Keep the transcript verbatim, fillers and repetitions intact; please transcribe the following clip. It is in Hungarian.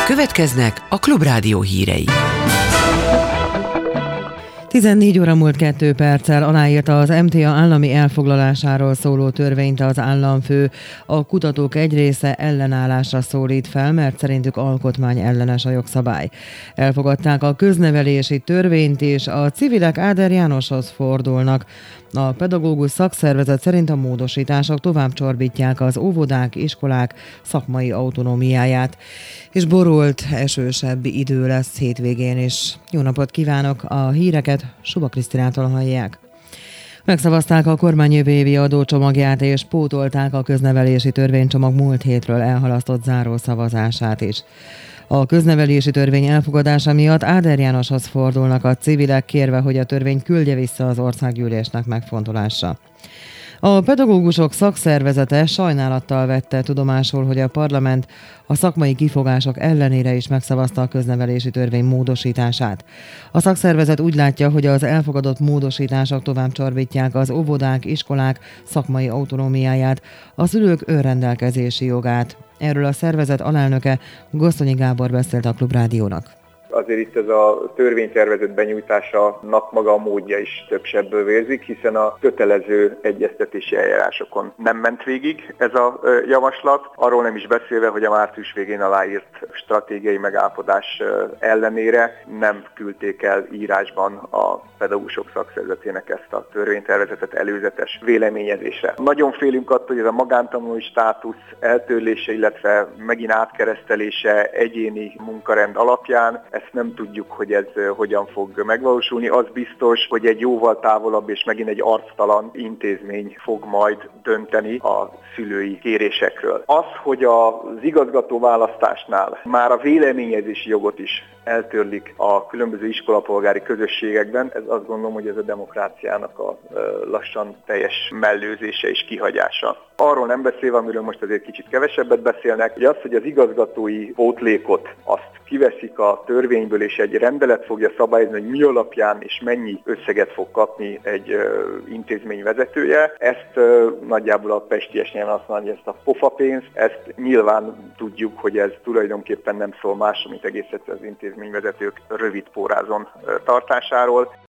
Következnek a Klubrádió hírei. tizennégy óra múlt kettő perccel aláírta az em té á állami elfoglalásáról szóló törvényt az államfő. A kutatók egy része ellenállásra szólít fel, mert szerintük alkotmányellenes a jogszabály. Elfogadták a köznevelési törvényt, és a civilek Áder Jánoshoz fordulnak. A pedagógus szakszervezet szerint a módosítások tovább csorbítják az óvodák, iskolák szakmai autonómiáját. És borult, esősebb idő lesz hétvégén is. Jó napot kívánok! A híreket Suba Krisztinától hallják. Megszavazták a kormány jövő évi adócsomagját, és pótolták a köznevelési törvénycsomag múlt hétről elhalasztott zárószavazását is. A köznevelési törvény elfogadása miatt Áder Jánoshoz fordulnak a civilek, kérve, hogy a törvény küldje vissza az országgyűlésnek megfontolásra. A pedagógusok szakszervezete sajnálattal vette tudomásul, hogy a parlament a szakmai kifogások ellenére is megszavazta a köznevelési törvény módosítását. A szakszervezet úgy látja, hogy az elfogadott módosítások tovább csorbítják az óvodák, iskolák szakmai autonómiáját, a szülők önrendelkezési jogát. Erről a szervezet alelnöke Gosztonyi Gábor beszélt a Klubrádiónak. Azért itt ez a törvénytervezet benyújtásának maga a módja is több sebből vérzik, hiszen a kötelező egyeztetési eljárásokon nem ment végig ez a javaslat. Arról nem is beszélve, hogy a március végén aláírt stratégiai megállapodás ellenére nem küldték el írásban a pedagógusok szakszervezetének ezt a törvénytervezetet előzetes véleményezésre. Nagyon félünk attól, hogy ez a magántanulói státusz eltörlése, illetve megint átkeresztelése egyéni munkarend alapján, ezt nem tudjuk, hogy ez hogyan fog megvalósulni. Az biztos, hogy egy jóval távolabb és megint egy arctalan intézmény fog majd dönteni a szülői kérésekről. Az, hogy az igazgató választásnál már a véleményezési jogot is eltörlik a különböző iskolapolgári közösségekben, ez azt gondolom, hogy ez a demokráciának a lassan teljes mellőzése és kihagyása. Arról nem beszélve, amiről most azért kicsit kevesebbet beszélnek, hogy az, hogy az igazgatói pótlékot azt kiveszik a törvényből, és egy rendelet fogja szabályozni, hogy mi alapján és mennyi összeget fog kapni egy ö, intézmény vezetője. Ezt ö, nagyjából a pesties nyelven használni, ezt a pofapénzt, ezt nyilván tudjuk, hogy ez tulajdonképpen nem szól másról, mint egész egyszerűen az intézményvezetők rövid pórázon ö, tartásáról.